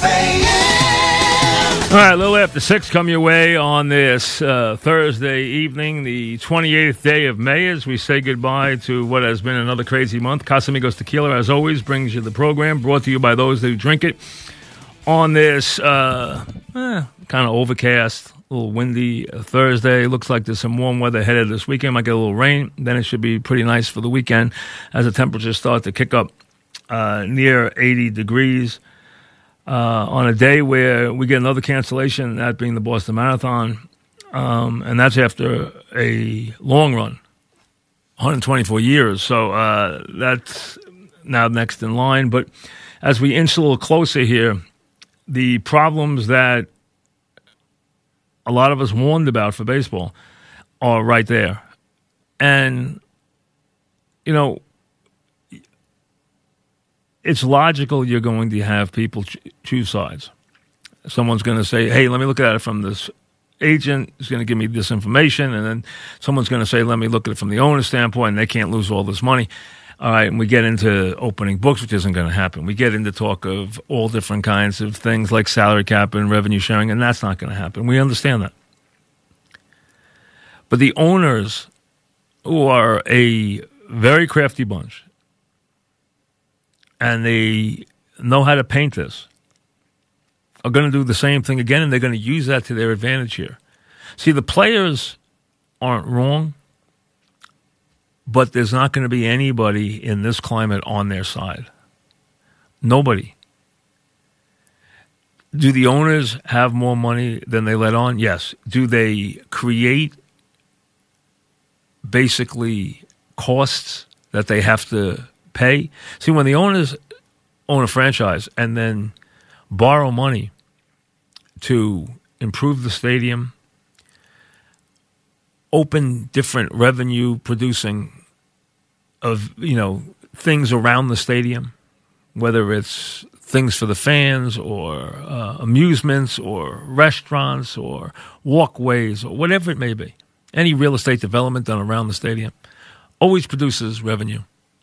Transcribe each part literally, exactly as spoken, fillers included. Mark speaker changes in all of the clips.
Speaker 1: All right, a little after six come your way on this uh, Thursday evening, the twenty-eighth day of May, as we say goodbye to what has been another crazy month. Casamigos Tequila, as always, brings you the program, brought to you by those who drink it on this uh, eh, kind of overcast, a little windy uh, Thursday. Looks like there's some warm weather headed this weekend. Might get a little rain. Then it should be pretty nice for the weekend as the temperatures start to kick up uh, near eighty degrees. Uh, on a day where we get another cancellation, that being the Boston Marathon, um, and that's after a long run, one hundred twenty-four years. So uh, that's now next in line. But as we inch a little closer here, the problems that a lot of us warned about for baseball are right there. And, you know, it's logical you're going to have people ch- choose sides. Someone's going to say, hey, let me look at it from this agent. He's going to give me this information. And then someone's going to say, let me look at it from the owner's standpoint, and they can't lose all this money. All right, and we get into opening books, which isn't going to happen. We get into talk of all different kinds of things like salary cap and revenue sharing, and that's not going to happen. We understand that. But the owners, who are a very crafty bunch, and they know how to paint this, are going to do the same thing again, and they're going to use that to their advantage here. See, the players aren't wrong, but there's not going to be anybody in this climate on their side. Nobody. Do the owners have more money than they let on? Yes. Do they create basically costs that they have to pay? See, when the owners own a franchise and then borrow money to improve the stadium, open different revenue producing of, you know, things around the stadium, whether it's things for the fans or uh, amusements or restaurants or walkways or whatever it may be, any real estate development done around the stadium always produces revenue.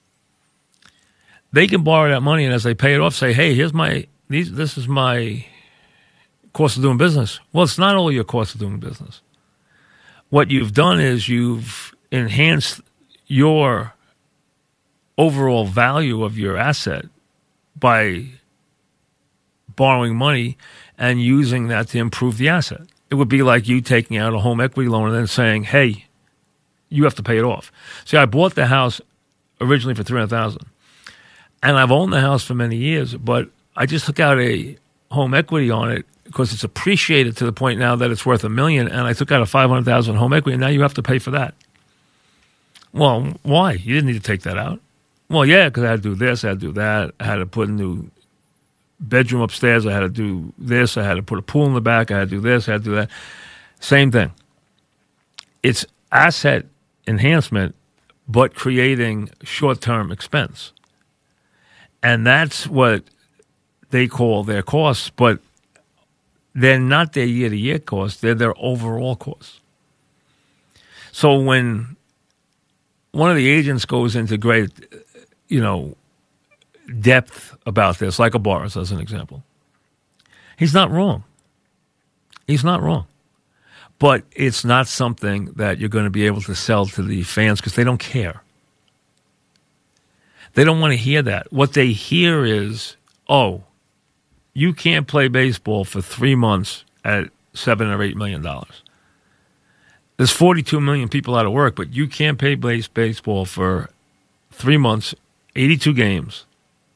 Speaker 1: They can borrow that money, and as they pay it off, say, hey, here's my, these, this is my cost of doing business. Well, it's not all your cost of doing business. What you've done is you've enhanced your overall value of your asset by borrowing money and using that to improve the asset. It would be like you taking out a home equity loan and then saying, hey, you have to pay it off. See, I bought the house originally for three hundred thousand dollars. And I've owned the house for many years, but I just took out a home equity on it because it's appreciated to the point now that it's worth a million, and I took out a five hundred thousand dollars home equity, and now you have to pay for that. Well, why? You didn't need to take that out. Well, yeah, because I had to do this, I had to do that, I had to put a new bedroom upstairs, I had to do this, I had to put a pool in the back, I had to do this, I had to do that. Same thing. It's asset enhancement, but creating short-term expense. And that's what they call their costs, but they're not their year-to-year costs. They're their overall costs. So when one of the agents goes into great, you know, depth about this, like a Boris as an example, he's not wrong. He's not wrong. But it's not something that you're going to be able to sell to the fans because they don't care. They don't want to hear that. What they hear is, oh, you can't play baseball for three months at seven or eight million dollars. There's forty-two million people out of work, but you can't play base baseball for three months, eighty-two games,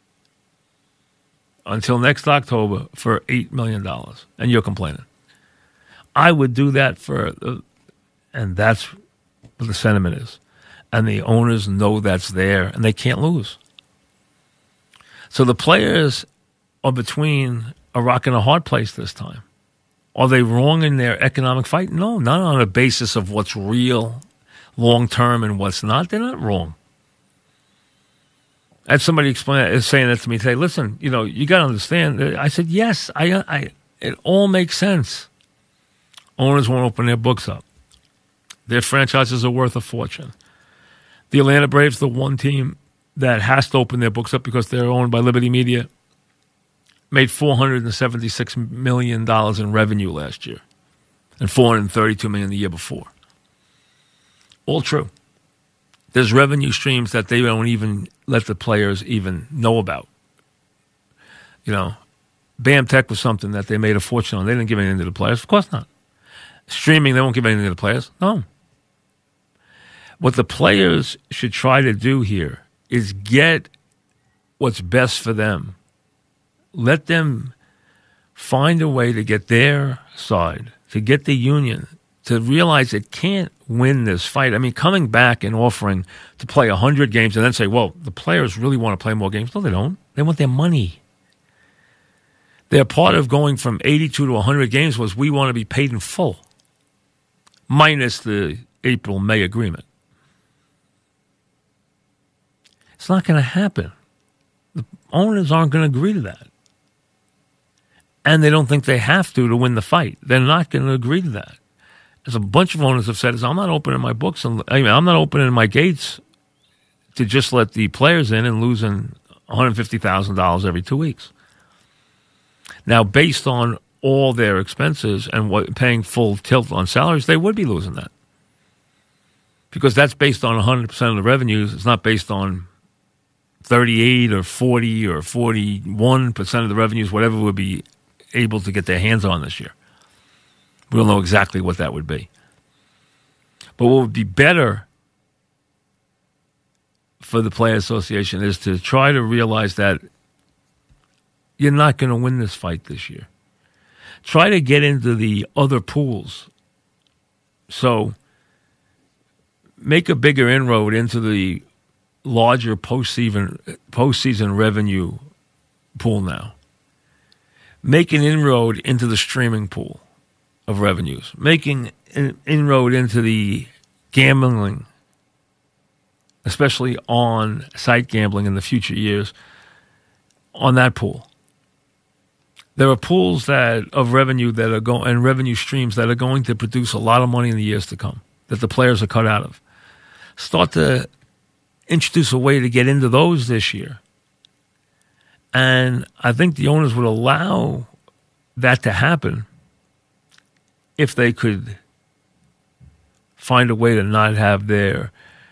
Speaker 1: until next October for eight million dollars, and you're complaining. I would do that for, uh, and that's what the sentiment is. And the owners know that's there, and they can't lose. So the players are between a rock and a hard place this time. Are they wrong in their economic fight? No, not on a basis of what's real, long-term, and what's not. They're not wrong. I had somebody explain is saying that to me today. Listen, you know, you got to understand. I said, yes, I, I, it all makes sense. Owners won't open their books up. Their franchises are worth a fortune. The Atlanta Braves, the one team that has to open their books up because they're owned by Liberty Media, made four hundred seventy-six million dollars in revenue last year and four hundred thirty-two million dollars the year before. All true. There's revenue streams that they don't even let the players even know about. You know, Bam Tech was something that they made a fortune on. They didn't give anything to the players. Of course not. Streaming, they won't give anything to the players. No. What the players should try to do here is get what's best for them. Let them find a way to get their side, to get the union, to realize it can't win this fight. I mean, coming back and offering to play one hundred games and then say, well, the players really want to play more games. No, they don't. They want their money. They're part of going from eighty-two to one hundred games was we want to be paid in full, minus the April-May agreement. It's not going to happen. The owners aren't going to agree to that. And they don't think they have to to win the fight. They're not going to agree to that. As a bunch of owners have said, is I'm not opening my books, and I mean, I'm not opening my gates to just let the players in and losing one hundred fifty thousand dollars every two weeks. Now, based on all their expenses and what paying full tilt on salaries, they would be losing that. Because that's based on one hundred percent of the revenues. It's not based on thirty-eight or forty or forty-one percent of the revenues, whatever would be able to get their hands on this year. We don't know exactly what that would be. But what would be better for the Player Association is to try to realize that you're not going to win this fight this year. Try to get into the other pools. So make a bigger inroad into the larger postseason, postseason revenue pool now. Make an inroad into the streaming pool of revenues. Making an inroad into the gambling, especially on site gambling in the future years, on that pool. There are pools that of revenue that are going and revenue streams that are going to produce a lot of money in the years to come that the players are cut out of. Start to introduce a way to get into those this year. And I think the owners would allow that to happen if they could find a way to not have their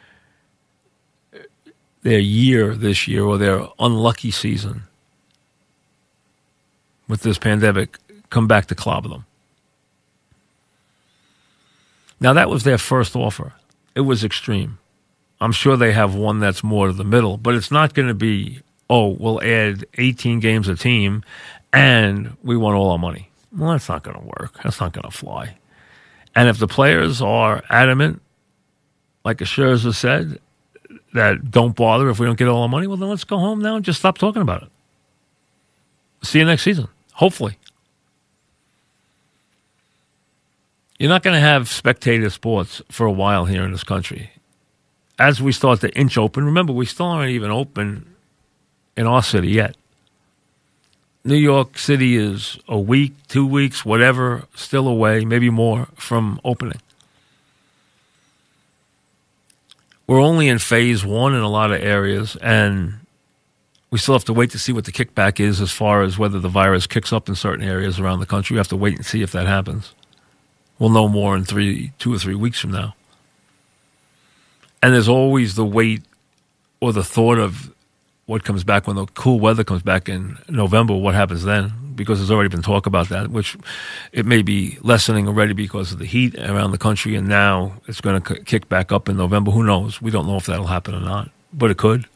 Speaker 1: their year this year or their unlucky season with this pandemic come back to clobber them. Now, that was their first offer. It was extreme. I'm sure they have one that's more to the middle, but it's not going to be, oh, we'll add eighteen games a team and we want all our money. Well, that's not going to work. That's not going to fly. And if the players are adamant, like Scherzer said, that don't bother if we don't get all our money, well, then let's go home now and just stop talking about it. See you next season, hopefully. You're not going to have spectator sports for a while here in this country. As we start to inch open, remember, we still aren't even open in our city yet. New York City is a week, two weeks, whatever, still away, maybe more from opening. We're only in phase one in a lot of areas, and we still have to wait to see what the kickback is as far as whether the virus kicks up in certain areas around the country. We have to wait and see if that happens. We'll know more in three, two or three weeks from now. And there's always the wait or the thought of what comes back when the cool weather comes back in November, what happens then, because there's already been talk about that, which it may be lessening already because of the heat around the country, and now it's going to kick back up in November. Who knows? We don't know if that'll happen or not, but it could.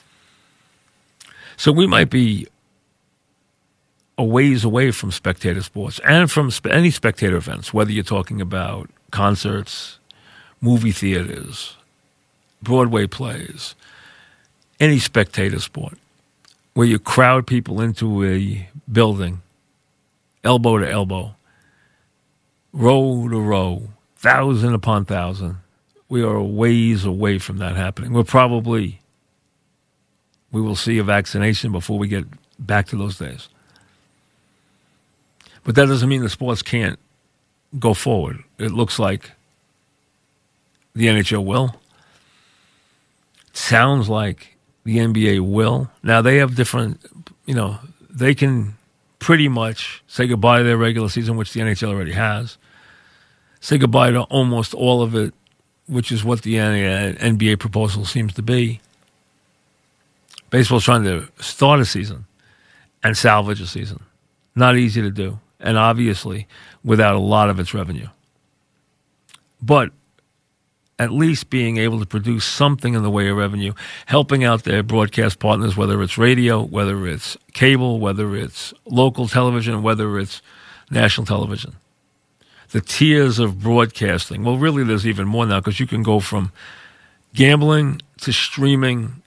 Speaker 1: So we might be a ways away from spectator sports and from spe- any spectator events, whether you're talking about concerts, movie theaters, Broadway plays, any spectator sport, where you crowd people into a building, elbow to elbow, row to row, thousand upon thousand. We are a ways away from that happening. We're probably, we will see a vaccination before we get back to those days. But that doesn't mean the sports can't go forward. It looks like the N H L will. It sounds like the N B A will. Now, they have different, you know, they can pretty much say goodbye to their regular season, which the N H L already has. Say goodbye to almost all of it, which is what the N B A proposal seems to be. Baseball's trying to start a season and salvage a season. Not easy to do, and obviously without a lot of its revenue. But at least being able to produce something in the way of revenue, helping out their broadcast partners, whether it's radio, whether it's cable, whether it's local television, whether it's national television. The tiers of broadcasting. Well, really, there's even more now because you can go from gambling to streaming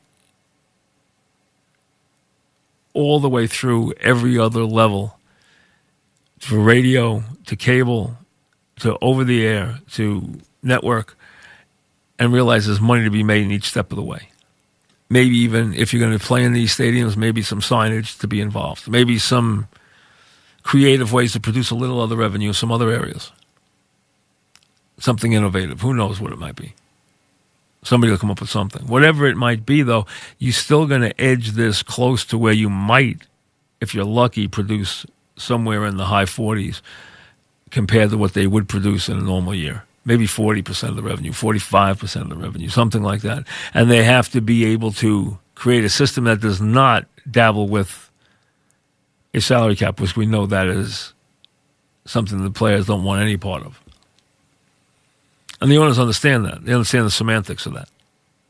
Speaker 1: all the way through every other level, for radio to cable to over-the-air to network, and realize there's money to be made in each step of the way. Maybe even if you're going to play in these stadiums, maybe some signage to be involved. Maybe some creative ways to produce a little other revenue in some other areas. Something innovative. Who knows what it might be? Somebody will come up with something. Whatever it might be, though, you're still going to edge this close to where you might, if you're lucky, produce somewhere in the high forties compared to what they would produce in a normal year. Maybe forty percent of the revenue, forty-five percent of the revenue, something like that. And they have to be able to create a system that does not dabble with a salary cap, which we know that is something the players don't want any part of. And the owners understand that. They understand the semantics of that.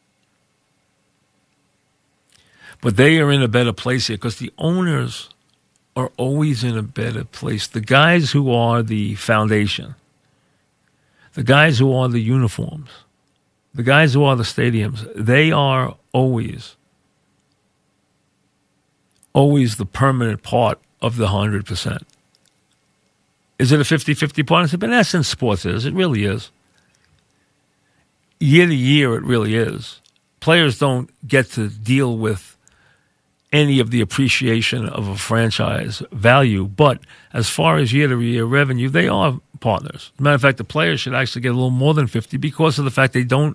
Speaker 1: But they are in a better place here because the owners are always in a better place. The guys who are the foundation, the guys who are the uniforms, the guys who are the stadiums, they are always, always the permanent part of the one hundred percent. Is it a fifty-fifty partnership? In essence, sports is. It really is. Year to year, it really is. Players don't get to deal with any of the appreciation of a franchise value, but as far as year-to-year revenue, they are partners. As a matter of fact, the players should actually get a little more than fifty because of the fact they don't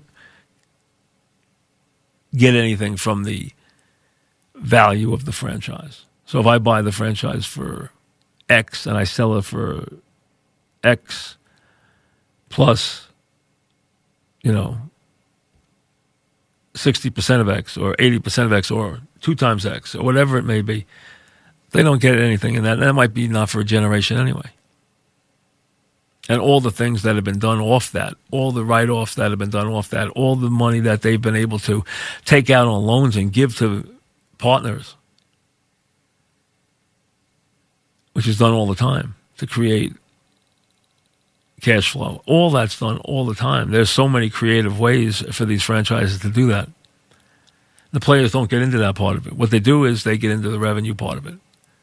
Speaker 1: get anything from the value of the franchise. So if I buy the franchise for X and I sell it for X plus, you know, sixty percent of X or eighty percent of X or two times X or whatever it may be, they don't get anything in that. And that might be not for a generation anyway. And all the things that have been done off that, all the write-offs that have been done off that, all the money that they've been able to take out on loans and give to partners, which is done all the time to create cash flow. All that's done all the time. There's so many creative ways for these franchises to do that. The players don't get into that part of it. What they do is they get into the revenue part of it.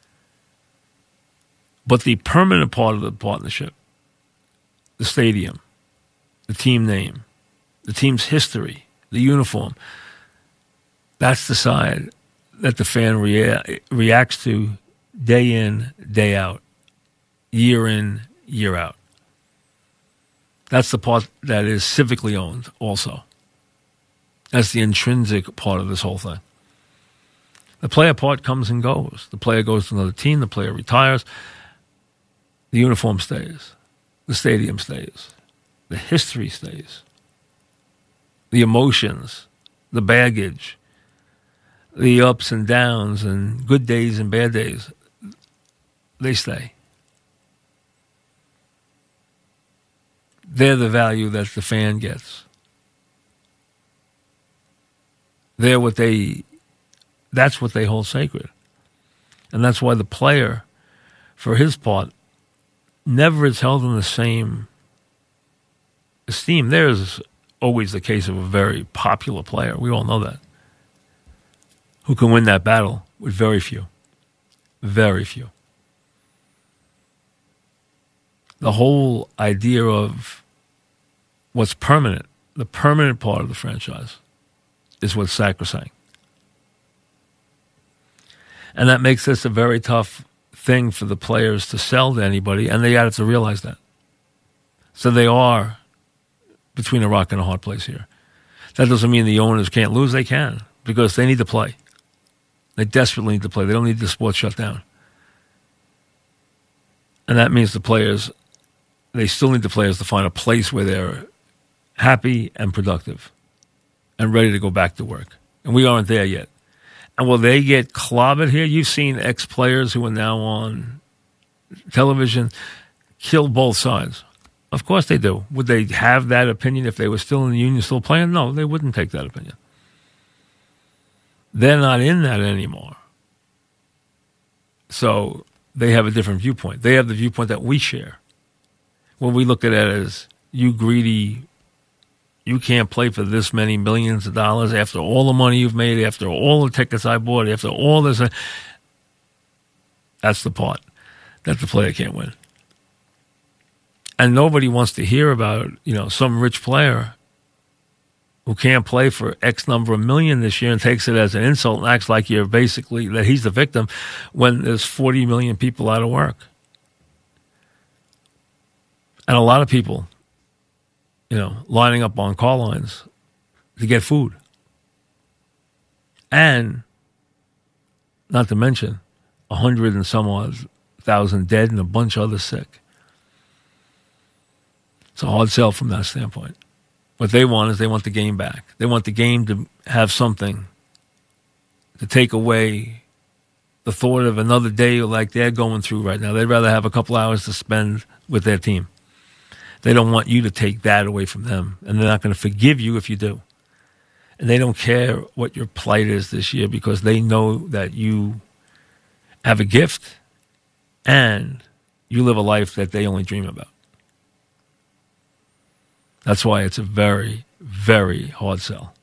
Speaker 1: But the permanent part of the partnership, the stadium, the team name, the team's history, the uniform, that's the side that the fan rea- reacts to day in, day out, year in, year out. That's the part that is civically owned also. That's the intrinsic part of this whole thing. The player part comes and goes. The player goes to another team. The player retires. The uniform stays. The stadium stays. The history stays. The emotions, the baggage, the ups and downs and good days and bad days, they stay. They're the value that the fan gets. They're what they, that's what they hold sacred. And that's why the player, for his part, never is held in the same esteem. There's always the case of a very popular player. We all know that. Who can win that battle with very few. Very few. The whole idea of what's permanent, the permanent part of the franchise, is what's sacrosanct. And that makes this a very tough thing for the players to sell to anybody, and they have to realize that. So they are between a rock and a hard place here. That doesn't mean the owners can't lose. They can, because they need to play. They desperately need to play. They don't need the sport shut down. And that means the players, they still need the players to find a place where they're happy and productive and ready to go back to work. And we aren't there yet. And will they get clobbered here? You've seen ex-players who are now on television kill both sides. Of course they do. Would they have that opinion if they were still in the union, still playing? No, they wouldn't take that opinion. They're not in that anymore. So they have a different viewpoint. They have the viewpoint that we share. When we look at it as, you greedy, you can't play for this many millions of dollars after all the money you've made, after all the tickets I bought, after all this. That's the part that the player can't win. And nobody wants to hear about, you know, some rich player who can't play for X number of million this year and takes it as an insult and acts like you're basically, that he's the victim when there's forty million people out of work. And a lot of people, you know, lining up on car lines to get food. And not to mention a hundred and some odd thousand dead and a bunch of others sick. It's a hard sell from that standpoint. What they want is they want the game back. They want the game to have something to take away the thought of another day like they're going through right now. They'd rather have a couple hours to spend with their team. They don't want you to take that away from them, and they're not going to forgive you if you do. And they don't care what your plight is this year because they know that you have a gift and you live a life that they only dream about. That's why it's a very, very hard sell.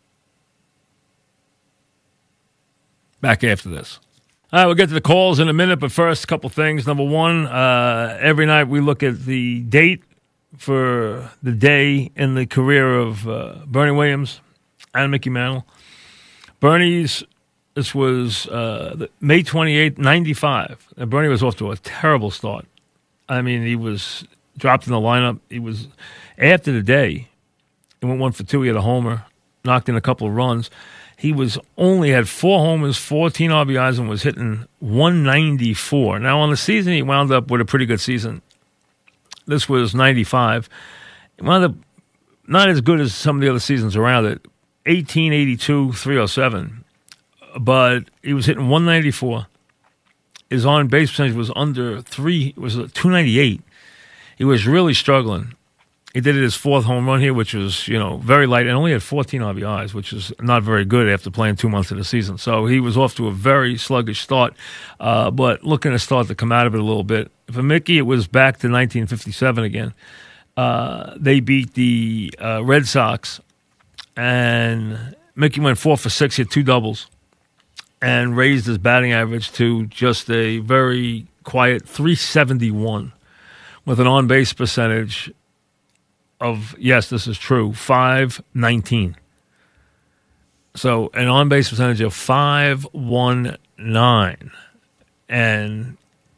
Speaker 1: Back after this. All right, we'll get to the calls in a minute, but first, a couple things. Number one, uh, every night we look at the date for the day in the career of uh, Bernie Williams and Mickey Mantle. Bernie's, this was uh, May twenty-eighth, ninety-five. And Bernie was off to a terrible start. I mean, he was dropped in the lineup. He was, after the day, he went one for two. He had a homer, knocked in a couple of runs. He was only had four homers, fourteen R B Is, and was hitting one ninety-four. Now, on the season, he wound up with a pretty good season. This was ninety-five. He wound up not as good as some of the other seasons around it. eighteen eighty-two, three oh seven. But he was hitting one ninety-four. His on-base percentage was under three. It was two ninety-eight. He was really struggling. He did his fourth home run here, which was, you know, very light, and only had fourteen R B Is, which is not very good after playing two months of the season. So he was off to a very sluggish start, uh, but looking to start to come out of it a little bit. For Mickey, it was back to nineteen fifty-seven again. Uh, they beat the uh, Red Sox, and Mickey went four for six, hit two doubles, and raised his batting average to just a very quiet three seventy-one with an on-base percentage of, yes, this is true, five nineteen. So an on-base percentage of five nineteen and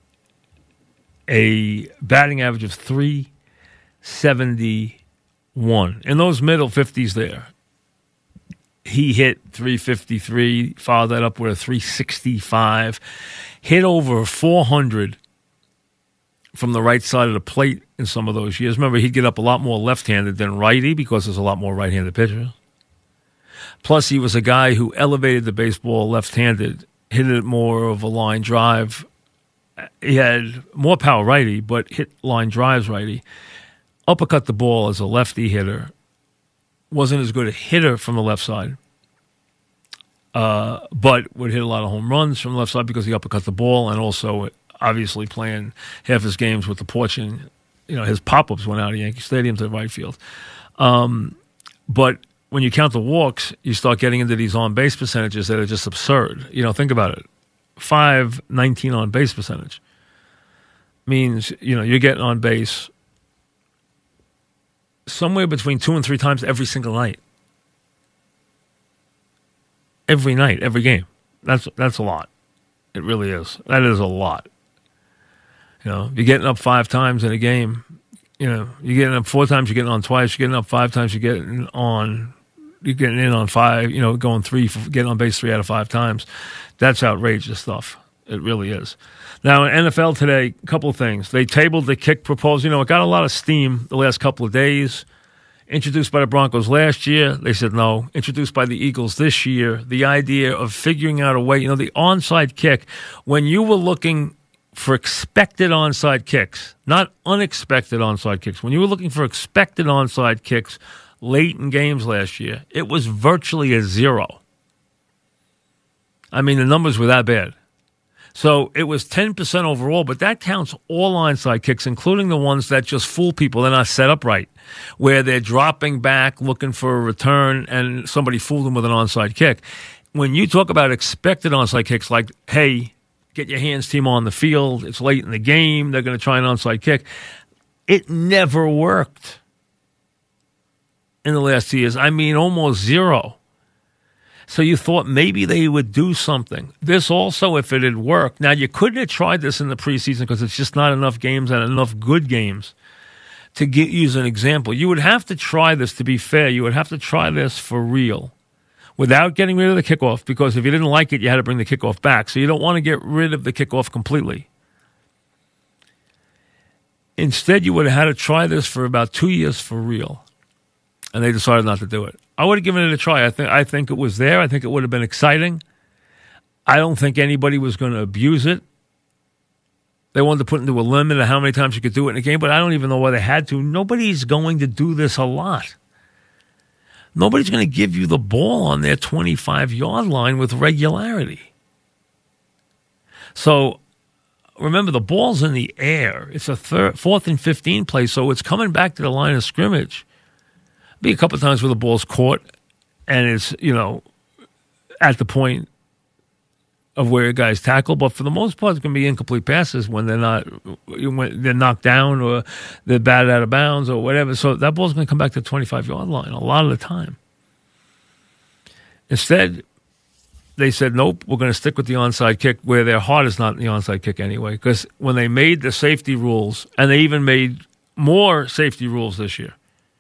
Speaker 1: a batting average of three seventy-one. In those middle fifties there, he hit three fifty-three, followed that up with a three sixty-five, hit over four hundred from the right side of the plate in some of those years. Remember, he'd get up a lot more left-handed than righty because there's a lot more right-handed pitchers. Plus, he was a guy who elevated the baseball left-handed, hit it more of a line drive. He had more power righty, but hit line drives righty. Uppercut the ball as a lefty hitter. Wasn't as good a hitter from the left side, uh, but would hit a lot of home runs from the left side because he uppercut the ball, and also obviously playing half his games with the porch, and you know his pop-ups went out of Yankee Stadium to right field. Um, but when you count the walks, you start getting into these on-base percentages that are just absurd. You know, think about it: five nineteen on-base percentage means you know you're getting on base somewhere between two and three times every single night. Every night, every game. That's that's a lot. It really is. That is a lot. You know, you're getting up five times in a game. You know, you're getting up four times, you're getting on twice. You're getting up five times, you're getting on. You're getting in on five. You know, going three, getting on base three out of five times. That's outrageous stuff. It really is. Now, in N F L today, a couple of things. They tabled the kick proposal. You know, it got a lot of steam the last couple of days. Introduced by the Broncos last year, they said no. Introduced by the Eagles this year, the idea of figuring out a way, you know, the onside kick, when you were looking for expected onside kicks, not unexpected onside kicks, when you were looking for expected onside kicks late in games last year, it was virtually a zero. I mean, the numbers were that bad. So it was ten percent overall, but that counts all onside kicks, including the ones that just fool people. They're not set up right, where they're dropping back, looking for a return, and somebody fooled them with an onside kick. When you talk about expected onside kicks, like, hey, get your hands team on the field, it's late in the game, they're going to try an onside kick, it never worked in the last two years. I mean, almost zero. So you thought maybe they would do something. This also, if it had worked. Now, you couldn't have tried this in the preseason because it's just not enough games and enough good games to get, use an example. You would have to try this, to be fair. You would have to try this for real without getting rid of the kickoff, because if you didn't like it, you had to bring the kickoff back. So you don't want to get rid of the kickoff completely. Instead, you would have had to try this for about two years for real. And they decided not to do it. I would have given it a try. I think I think it was there. I think it would have been exciting. I don't think anybody was going to abuse it. They wanted to put into a limit of how many times you could do it in a game, but I don't even know why they had to. Nobody's going to do this a lot. Nobody's going to give you the ball on their twenty-five-yard line with regularity. So remember, the ball's in the air. It's a third, fourth and fifteen play, so it's coming back to the line of scrimmage. Be a couple of times where the ball's caught and it's, you know, at the point of where a guy's tackled, but for the most part, it's going to be incomplete passes when they're not, when they're knocked down or they're batted out of bounds or whatever. So that ball's going to come back to the twenty-five-yard line a lot of the time. Instead, they said, nope, we're going to stick with the onside kick, where their heart is not in the onside kick anyway, because when they made the safety rules, and they even made more safety rules this year.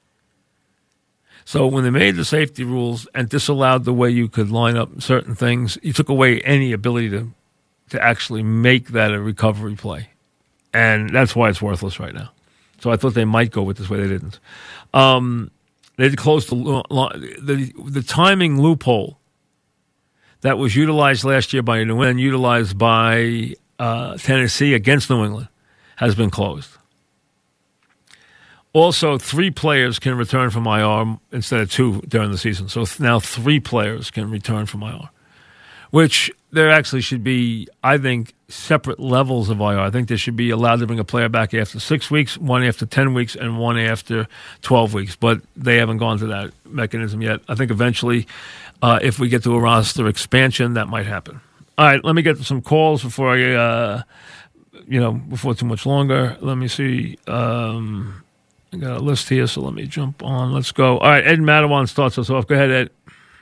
Speaker 1: So when they made the safety rules and disallowed the way you could line up certain things, you took away any ability to to actually make that a recovery play. And that's why it's worthless right now. So I thought they might go with this way. They didn't. Um, they closed the, the, the timing loophole that was utilized last year by New England, utilized by uh, Tennessee against New England, has been closed. Also, three players can return from I R instead of two during the season. So now three players can return from I R, which there actually should be, I think, separate levels of I R. I think they should be allowed to bring a player back after six weeks, one after ten weeks, and one after twelve weeks. But they haven't gone to that mechanism yet. I think eventually, uh, if we get to a roster expansion, that might happen. All right, let me get some calls before I, uh, you know, before too much longer. Let me see. Um, I got a list here, so let me jump on. Let's go. All right, Ed Madawan starts us off. Go ahead, Ed.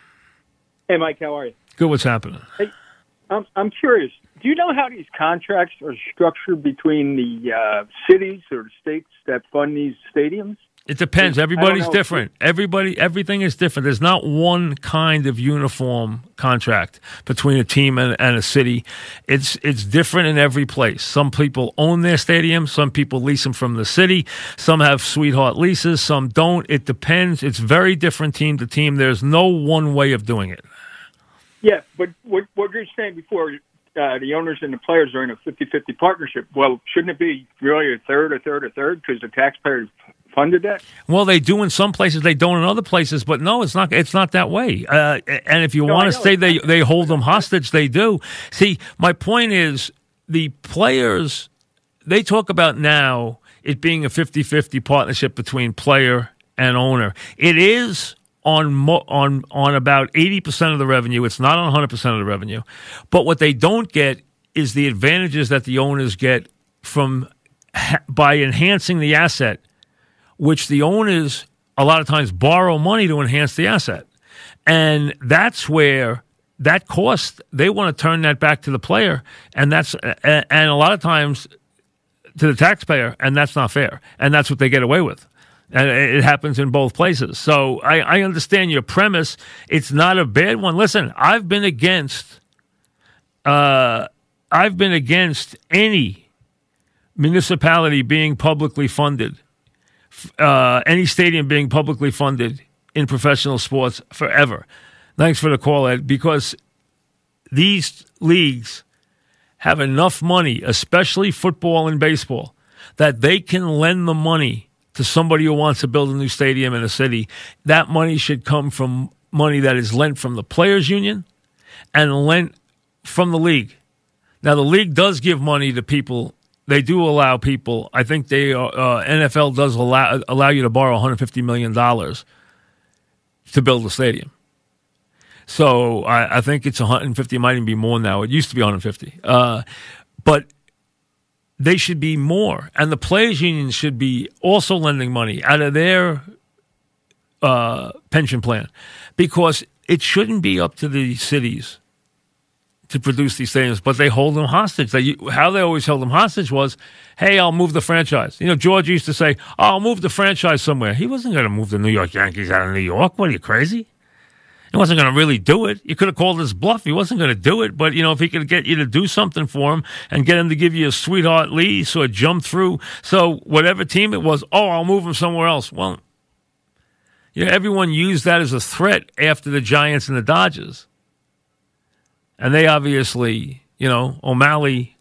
Speaker 2: Hey, Mike, how are you?
Speaker 1: Good, what's happening?
Speaker 2: Hey, I'm, I'm curious. Do you know how these contracts are structured between the uh, cities or the states that fund these stadiums?
Speaker 1: It depends. Everybody's different. Everybody, everything is different. There's not one kind of uniform contract between a team and, and a city. It's it's different in every place. Some people own their stadium. Some people lease them from the city. Some have sweetheart leases. Some don't. It depends. It's very different team to team. There's no one way of doing it.
Speaker 2: Yeah, but what, what you're saying before, uh, the owners and the players are in a fifty-fifty partnership. Well, shouldn't it be really a third, a third, a third, because the taxpayers funded that?
Speaker 1: Well, they do in some places, they don't in other places, but no, it's not. It's not that way. Uh, and if you
Speaker 2: no,
Speaker 1: want to say they they hold them hostage, they do. See, my point is the players. They talk about now it being a fifty-fifty partnership between player and owner. It is on mo- on on about eighty percent of the revenue. It's not on one hundred percent of the revenue. But what they don't get is the advantages that the owners get from ha- by enhancing the asset, which the owners a lot of times borrow money to enhance the asset. And that's where that cost, they want to turn that back to the player, and that's and a lot of times to the taxpayer, and that's not fair. And that's what they get away with. And it happens in both places. So I, I understand your premise. It's not a bad one. Listen, I've been against uh, I've been against any municipality being publicly funded, uh, any stadium being publicly funded in professional sports forever. Thanks for the call, Ed, because these leagues have enough money, especially football and baseball, that they can lend the money to somebody who wants to build a new stadium in a city. That money should come from money that is lent from the players' union and lent from the league. Now, the league does give money to people. They do allow people. I think they uh, N F L does allow allow you to borrow one hundred fifty million dollars to build a stadium. So I, I think it's one hundred fifty. It might even be more now. It used to be one hundred fifty. Uh, but they should be more. And the players' union should be also lending money out of their uh, pension plan, because it shouldn't be up to the cities to produce these stadiums, but they hold them hostage. They, how they always held them hostage was, hey, I'll move the franchise. You know, George used to say, oh, I'll move the franchise somewhere. He wasn't going to move the New York Yankees out of New York. What, are you crazy? He wasn't going to really do it. You could have called his bluff. He wasn't going to do it. But, you know, if he could get you to do something for him and get him to give you a sweetheart lease or jump through. So whatever team it was, oh, I'll move him somewhere else. Well, you know, everyone used that as a threat after the Giants and the Dodgers. And they obviously, you know, O'Malley,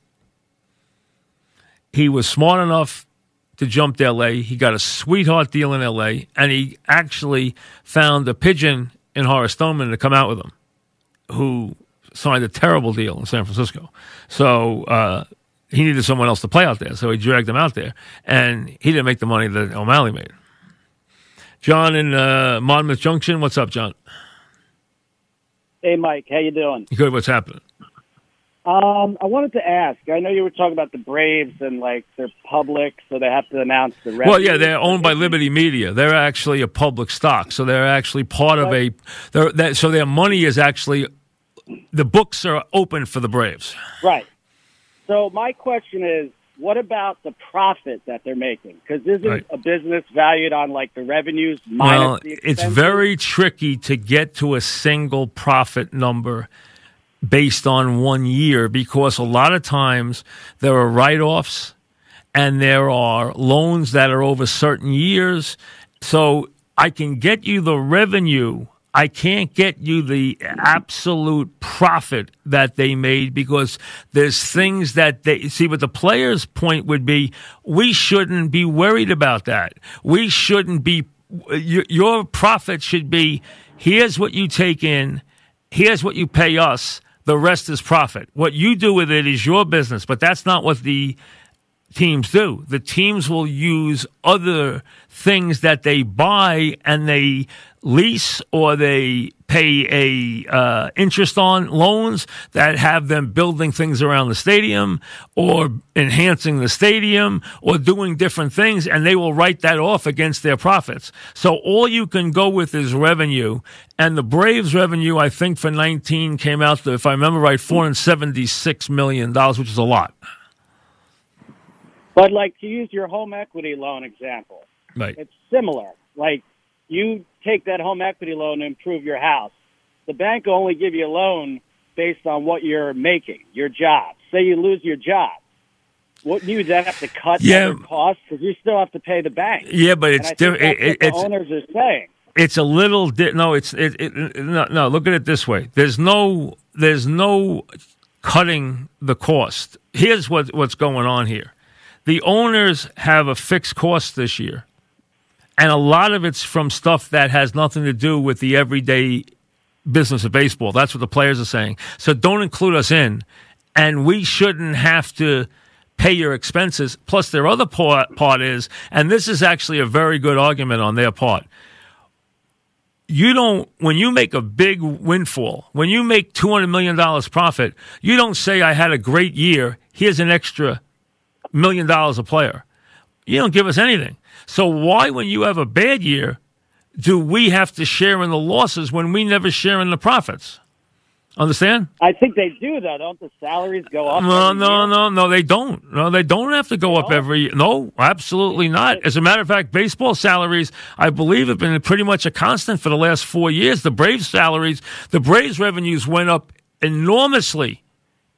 Speaker 1: he was smart enough to jump to L A. He got a sweetheart deal in L A. And he actually found a pigeon in Horace Stoneman to come out with him, who signed a terrible deal in San Francisco. So uh, he needed someone else to play out there, so he dragged him out there. And he didn't make the money that O'Malley made. John in uh, Monmouth Junction, what's up, John?
Speaker 3: Hey, Mike, how you doing?
Speaker 1: Good, what's happening?
Speaker 3: Um, I wanted to ask, I know you were talking about the Braves and, like, they're public, so they have to announce the revenue.
Speaker 1: Well, yeah, they're owned by Liberty Media. They're actually a public stock, so they're actually part of a – that, so their money is actually – the books are open for the Braves.
Speaker 3: Right. So my question is, what about the profit that they're making? Because isn't right. a business valued on, like, the revenues minus
Speaker 1: well,
Speaker 3: the expenses?
Speaker 1: It's very tricky to get to a single profit number based on one year, because a lot of times there are write-offs and there are loans that are over certain years. So I can get you the revenue. I can't get you the absolute profit that they made, because there's things that they see. But the players' point would be, we shouldn't be worried about that. We shouldn't be, your, your profit should be, here's what you take in, here's what you pay us. The rest is profit. What you do with it is your business, but that's not what the teams do. The teams will use other things that they buy and they lease, or they pay a uh, interest on loans that have them building things around the stadium or enhancing the stadium or doing different things, and they will write that off against their profits. So all you can go with is revenue, and the Braves' revenue, I think, for nineteen came out to, if I remember right, four hundred seventy-six million dollars, which is a lot.
Speaker 3: But, like, to use your home equity loan example,
Speaker 1: right.
Speaker 3: It's similar. Like, you take that home equity loan to improve your house. The bank will only give you a loan based on what you're making, your job. Say you lose your job. Wouldn't you then have to cut
Speaker 1: yeah.
Speaker 3: other costs? Because you still have to pay the bank.
Speaker 1: Yeah, but it's different.
Speaker 3: It,
Speaker 1: it,
Speaker 3: the
Speaker 1: it's,
Speaker 3: owners are saying.
Speaker 1: It's a little di- no. It's it, it, no, no. Look at it this way. There's no there's no cutting the cost. Here's what what's going on here. The owners have a fixed cost this year, and a lot of it's from stuff that has nothing to do with the everyday business of baseball. That's what the players are saying. So don't include us in, and we shouldn't have to pay your expenses. Plus, their other part, part is, and this is actually a very good argument on their part, you don't, when you make a big windfall, when you make two hundred million dollars profit, you don't say, I had a great year, here's an extra million dollars a player. You don't give us anything. So why, when you have a bad year, do we have to share in the losses when we never share in the profits? Understand?
Speaker 3: I think they do, though. Don't the salaries go up?
Speaker 1: No, no,
Speaker 3: year?
Speaker 1: no, no, they don't. No, they don't have to go
Speaker 3: they
Speaker 1: up
Speaker 3: don't?
Speaker 1: every year. No, absolutely not. As a matter of fact, baseball salaries, I believe, have been pretty much a constant for the last four years. The Braves salaries, the Braves revenues went up enormously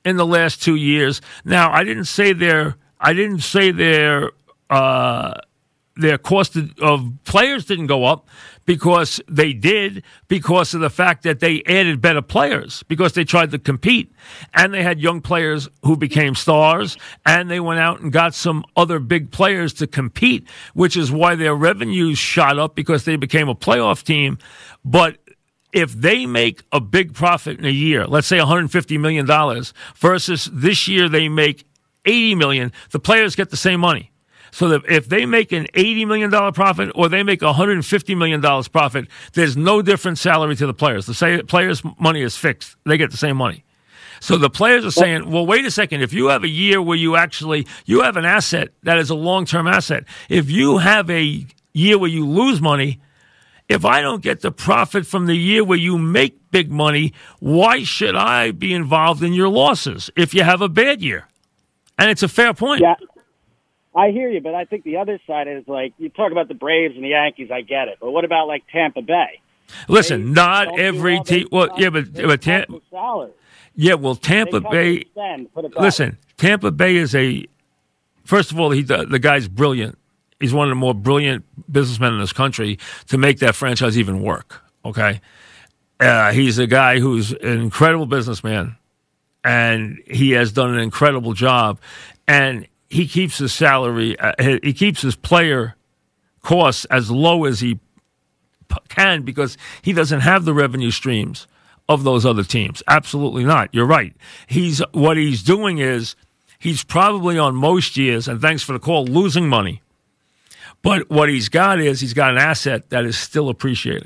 Speaker 1: in the last two years. Now, I didn't say their I didn't say their uh, their cost of players didn't go up, because they did, because of the fact that they added better players, because they tried to compete, and they had young players who became stars, and they went out and got some other big players to compete, which is why their revenues shot up, because they became a playoff team. But if they make a big profit in a year, let's say one hundred fifty million dollars, versus this year they make eighty million dollars, the players get the same money. So that if they make an eighty million dollars profit or they make one hundred fifty million dollars profit, there's no different salary to the players. The say, players' money is fixed. They get the same money. So the players are saying, well, wait a second. If you have a year where you actually, you have an asset that is a long-term asset. If you have a year where you lose money, if I don't get the profit from the year where you make big money, why should I be involved in your losses if you have a bad year? And it's a fair point.
Speaker 3: Yeah. I hear you, but I think the other side is, like, you talk about the Braves and the Yankees, I get it. But what about, like, Tampa Bay?
Speaker 1: Listen,
Speaker 3: They
Speaker 1: not every team. Well, yeah, but, but Tampa. Yeah, well, Tampa Bay.
Speaker 3: Spend,
Speaker 1: listen, Tampa Bay is a. First of all, he the, the guy's brilliant. He's one of the more brilliant businessmen in this country to make that franchise even work. Okay, uh, he's a guy who's an incredible businessman, and he has done an incredible job, and he keeps his salary, uh, he keeps his player costs as low as he p- can, because he doesn't have the revenue streams of those other teams. Absolutely not. You're right. He's what he's doing is he's probably on most years, and thanks for the call, losing money. But what he's got is he's got an asset that is still appreciating.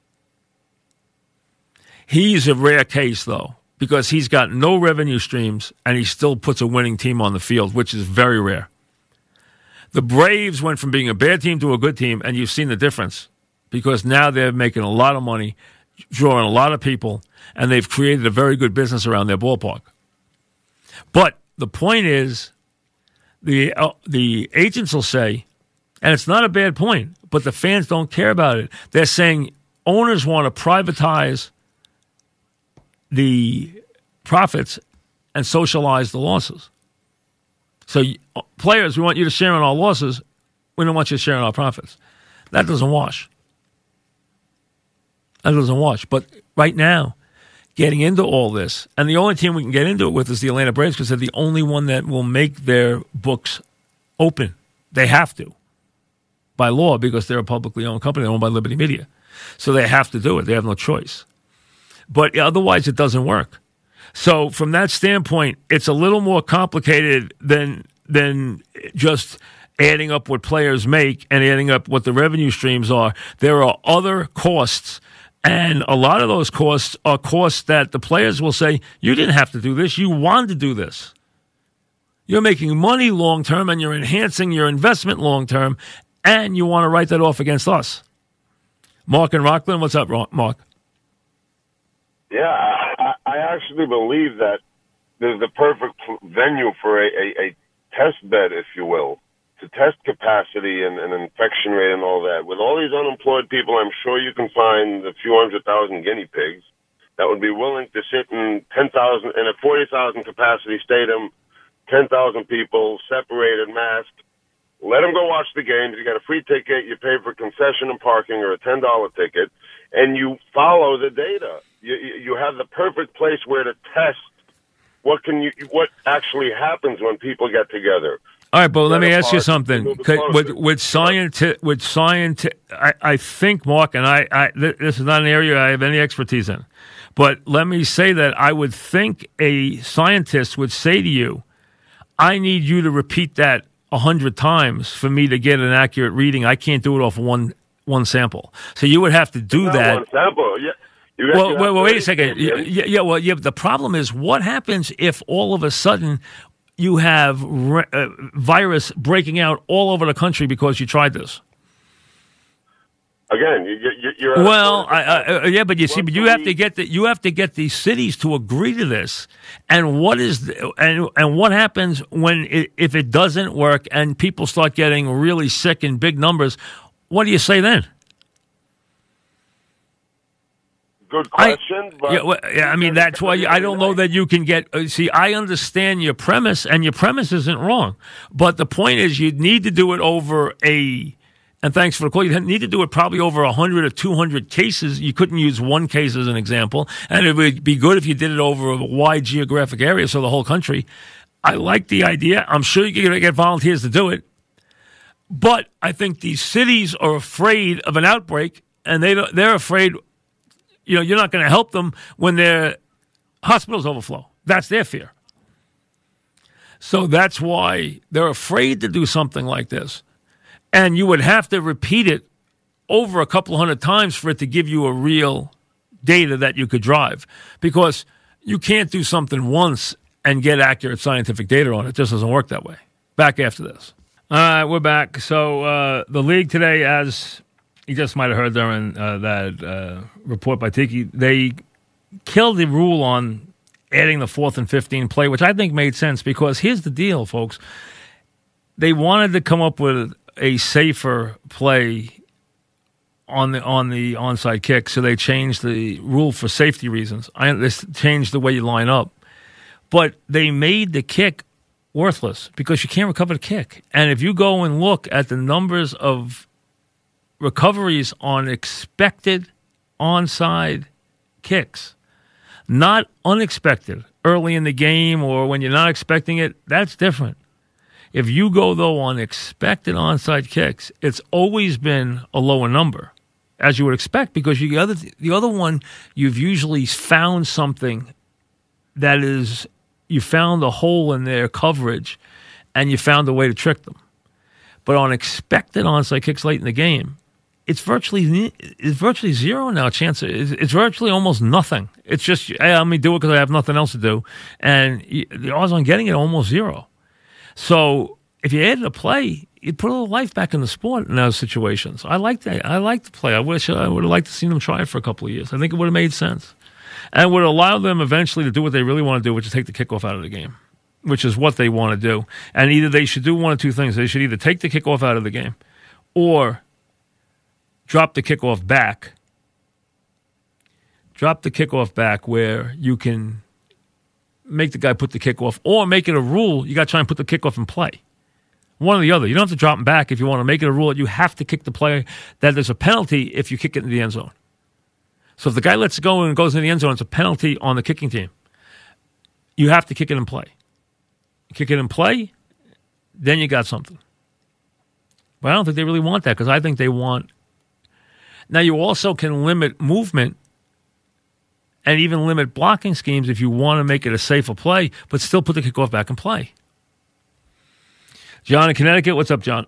Speaker 1: He's a rare case, though, because he's got no revenue streams and he still puts a winning team on the field, which is very rare. The Braves went from being a bad team to a good team, and you've seen the difference, because now they're making a lot of money, drawing a lot of people, and they've created a very good business around their ballpark. But the point is, the uh, the agents will say, and it's not a bad point, but the fans don't care about it. They're saying owners want to privatize the profits and socialize the losses. So players, we want you to share in our losses. We don't want you to share in our profits. That doesn't wash. That doesn't wash. But right now, getting into all this, and the only team we can get into it with is the Atlanta Braves, because they're the only one that will make their books open. They have to, by law, because they're a publicly owned company. They're owned by Liberty Media. So they have to do it. They have no choice. But otherwise, it doesn't work. So from that standpoint, it's a little more complicated than than just adding up what players make and adding up what the revenue streams are. There are other costs, and a lot of those costs are costs that the players will say, you didn't have to do this. You wanted to do this. You're making money long-term, and you're enhancing your investment long-term, and you want to write that off against us. Mark and Rockland, what's up, Mark?
Speaker 4: Yeah, I, I actually believe that there's the perfect venue for a, a, a test bed, if you will, to test capacity and, and infection rate and all that. With all these unemployed people, I'm sure you can find a few hundred thousand guinea pigs that would be willing to sit in ten thousand in a forty thousand capacity stadium, ten thousand people, separated, masked. Let them go watch the games. You got a free ticket. You pay for concession and parking, or a ten dollar ticket, and you follow the data. You, you have the perfect place where to test what can you what actually happens when people get together.
Speaker 1: All right, but let me ask you something. With with science, with science, I, I think, Mark, and I, I, this is not an area I have any expertise in, but let me say that I would think a scientist would say to you, "I need you to repeat that a hundred times for me to get an accurate reading. I can't do it off one one sample. So you would have to do
Speaker 4: Not
Speaker 1: that."
Speaker 4: One sample, yeah. You
Speaker 1: well,
Speaker 4: you
Speaker 1: wait, wait, wait a
Speaker 4: to,
Speaker 1: second. Yeah, yeah, well, yeah. The problem is, what happens if all of a sudden you have re- uh, virus breaking out all over the country because you tried this?
Speaker 4: Again, you, you, you're
Speaker 1: well, I, I, yeah, but you see, but you have to get the you have to get these cities to agree to this. And what is the, and and what happens when it, if it doesn't work and people start getting really sick in big numbers? What do you say then?
Speaker 4: good question.
Speaker 1: I,
Speaker 4: but
Speaker 1: yeah, well, yeah, I mean, that's why I don't know that you can get. Uh, see, I understand your premise, and your premise isn't wrong. But the point is, you need to do it over a. And thanks for the call. You need to do it probably over one hundred or two hundred cases. You couldn't use one case as an example. And it would be good if you did it over a wide geographic area, so the whole country. I like the idea. I'm sure you're going to get volunteers to do it. But I think these cities are afraid of an outbreak, and they don't, they're afraid, you know, you're not going to help them when their hospitals overflow. That's their fear. So that's why they're afraid to do something like this. And you would have to repeat it over a couple of hundred times for it to give you a real data that you could drive. Because you can't do something once and get accurate scientific data on it. It just doesn't work that way. Back after this. All right, we're back. So uh, the league today, as you just might have heard during uh, that uh, report by Tiki, they killed the rule on adding the fourth and fifteen play, which I think made sense because here's the deal, folks. They wanted to come up with a safer play on the on the onside kick, so they changed the rule for safety reasons. I they changed the way you line up, but they made the kick worthless because you can't recover the kick. And if you go and look at the numbers of recoveries on expected onside kicks, not unexpected early in the game or when you're not expecting it, that's different. If you go, though, on expected onside kicks, it's always been a lower number, as you would expect, because you, the, other, the other one, you've usually found something that is, you found a hole in their coverage, and you found a way to trick them. But on expected onside kicks late in the game, it's virtually it's virtually zero now. Chance it's, it's virtually almost nothing. It's just, hey, let me do it because I have nothing else to do, and the odds on getting it are almost zero. So if you added a play, you put a little life back in the sport in those situations. I like that. I like the play. I wish I would have liked to see them try it for a couple of years. I think it would have made sense. And it would allow them eventually to do what they really want to do, which is take the kickoff out of the game, which is what they want to do. And either they should do one of two things. They should either take the kickoff out of the game or drop the kickoff back. Drop the kickoff back where you can make the guy put the kickoff, or make it a rule you got to try and put the kickoff in play. One or the other. You don't have to drop him back if you want to make it a rule that you have to kick the play, that there's a penalty if you kick it in the end zone. So if the guy lets it go and goes in the end zone, it's a penalty on the kicking team. You have to kick it in play. Kick it in play, then you got something. But I don't think they really want that because I think they want... Now you also can limit movement and even limit blocking schemes if you want to make it a safer play, but still put the kickoff back in play. John in Connecticut, what's up, John?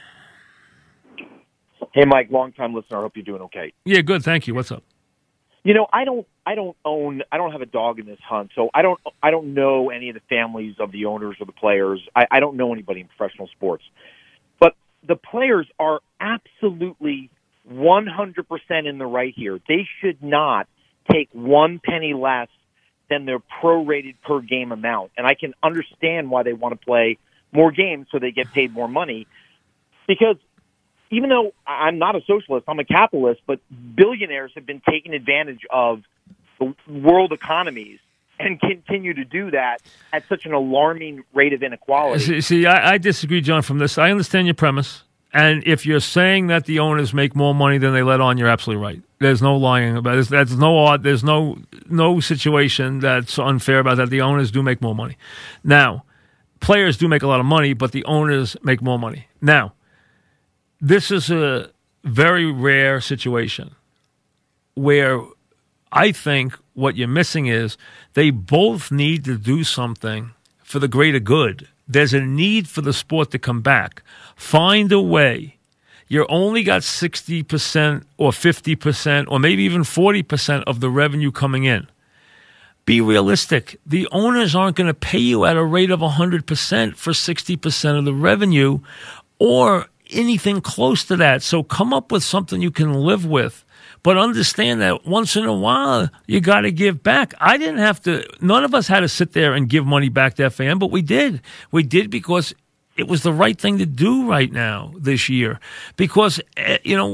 Speaker 5: Hey, Mike, long-time listener. I hope you're doing okay.
Speaker 1: Yeah, good, thank you. What's up?
Speaker 5: You know, I don't, I don't own, I don't have a dog in this hunt, so I don't, I don't know any of the families of the owners or the players. I, I don't know anybody in professional sports, but the players are absolutely one hundred percent in the right here. They should not take one penny less than their prorated per game amount. And I can understand why they want to play more games so they get paid more money. Because even though I'm not a socialist, I'm a capitalist, but billionaires have been taking advantage of the world economies and continue to do that at such an alarming rate of inequality.
Speaker 1: See, see I, I disagree, John, from this. I understand your premise. And if you're saying that the owners make more money than they let on, you're absolutely right. There's no lying about it. There's no odd. There's no no situation that's unfair about that. The owners do make more money. Now, players do make a lot of money, but the owners make more money. Now, this is a very rare situation where I think what you're missing is they both need to do something for the greater good. There's a need for the sport to come back. Find a way. You only got sixty percent or fifty percent or maybe even forty percent of the revenue coming in. Be realistic. The owners aren't going to pay you at a rate of one hundred percent for sixty percent of the revenue or anything close to that. So come up with something you can live with. But understand that once in a while, you got to give back. I didn't have to, none of us had to sit there and give money back to F A M, but we did. We did because it was the right thing to do right now this year. Because, you know,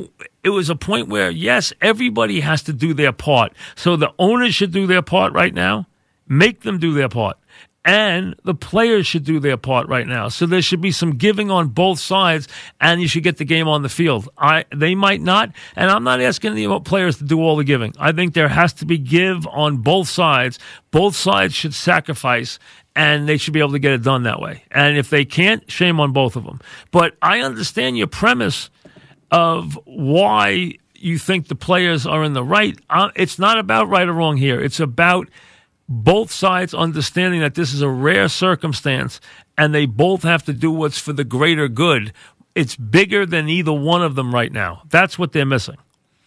Speaker 1: it was a point where, yes, everybody has to do their part. So the owners should do their part right now, make them do their part. And the players should do their part right now. So there should be some giving on both sides, and you should get the game on the field. I They might not, and I'm not asking the players to do all the giving. I think there has to be give on both sides. Both sides should sacrifice, and they should be able to get it done that way. And if they can't, shame on both of them. But I understand your premise of why you think the players are in the right. Uh, it's not about right or wrong here. It's about both sides understanding that this is a rare circumstance and they both have to do what's for the greater good. It's bigger than either one of them right now. That's what they're missing.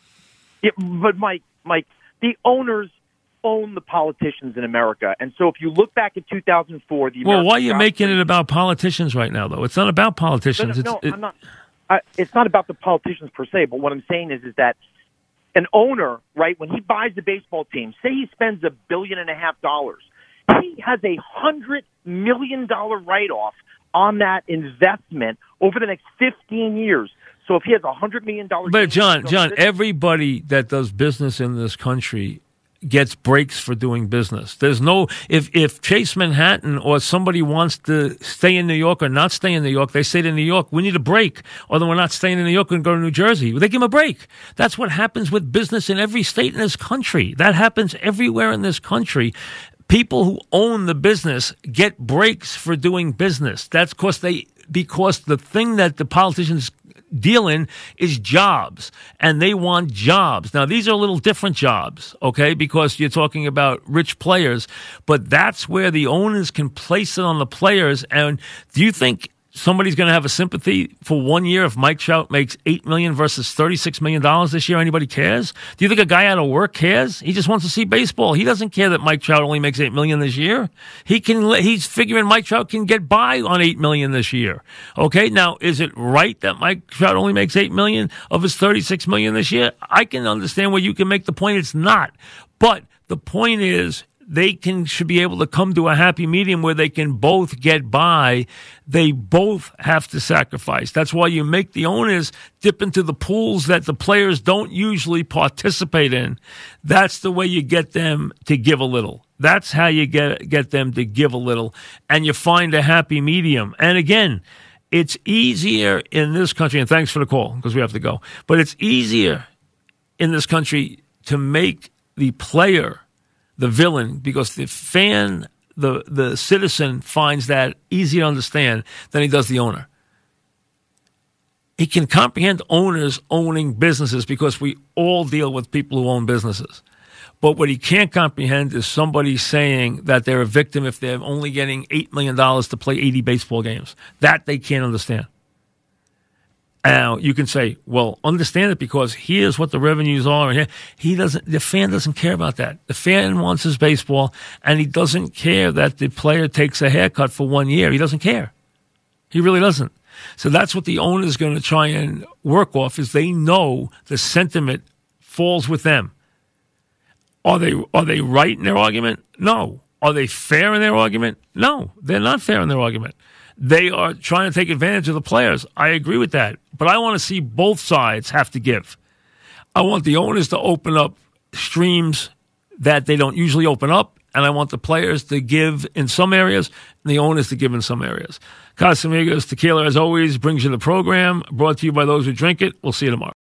Speaker 5: Yeah, but Mike, Mike, the owners own the politicians in America. And so if you look back at two thousand four, the
Speaker 1: Well,
Speaker 5: American
Speaker 1: why are you
Speaker 5: Job
Speaker 1: making
Speaker 5: Creation-
Speaker 1: it about politicians right now, though? It's not about politicians.
Speaker 5: No, no,
Speaker 1: it's,
Speaker 5: no
Speaker 1: it,
Speaker 5: I'm not. I, it's not about the politicians per se, but what I'm saying is, is that an owner, right, when he buys a baseball team, say he spends a billion and a half dollars, he has a hundred million dollar write-off on that investment over the next fifteen years. So if he has a hundred million dollars,
Speaker 1: but John, John, everybody that does business in this country gets breaks for doing business. There's no if if Chase Manhattan or somebody wants to stay in New York or not stay in New York, they say to New York, we need a break, or then we're not staying in New York and go to New Jersey. They give them a break. That's what happens with business in every state in this country. That happens everywhere in this country. People who own the business get breaks for doing business. That's because they because the thing that the politicians deal in is jobs, and they want jobs. Now, these are a little different jobs, okay, because you're talking about rich players, but that's where the owners can place it on the players. And do you think somebody's going to have a sympathy for one year if Mike Trout makes eight million dollars versus thirty-six million dollars this year? Anybody cares? Do you think a guy out of work cares? He just wants to see baseball. He doesn't care that Mike Trout only makes eight million dollars this year. He can. He's figuring Mike Trout can get by on eight million dollars this year. Okay, now, is it right that Mike Trout only makes eight million dollars of his thirty-six million dollars this year? I can understand where you can make the point it's not. But the point is, they can should be able to come to a happy medium where they can both get by. They both have to sacrifice. That's why you make the owners dip into the pools that the players don't usually participate in. That's the way you get them to give a little. That's how you get get them to give a little, and you find a happy medium. And again, it's easier in this country, and thanks for the call because we have to go, but it's easier in this country to make the player the villain, because the fan, the the citizen finds that easy to understand than he does the owner. He can comprehend owners owning businesses because we all deal with people who own businesses. But what he can't comprehend is somebody saying that they're a victim if they're only getting eight million dollars to play eighty baseball games. That they can't understand. Now, you can say, well, understand it because here's what the revenues are. And he doesn't, the fan doesn't care about that. The fan wants his baseball, and he doesn't care that the player takes a haircut for one year. He doesn't care. He really doesn't. So that's what the owner is going to try and work off, is they know the sentiment falls with them. Are they, are they right in their argument? No. Are they fair in their argument? No, they're not fair in their argument. They are trying to take advantage of the players. I agree with that. But I want to see both sides have to give. I want the owners to open up streams that they don't usually open up, and I want the players to give in some areas and the owners to give in some areas. Casamigos Tequila, as always, brings you the program, brought to you by those who drink it. We'll see you tomorrow.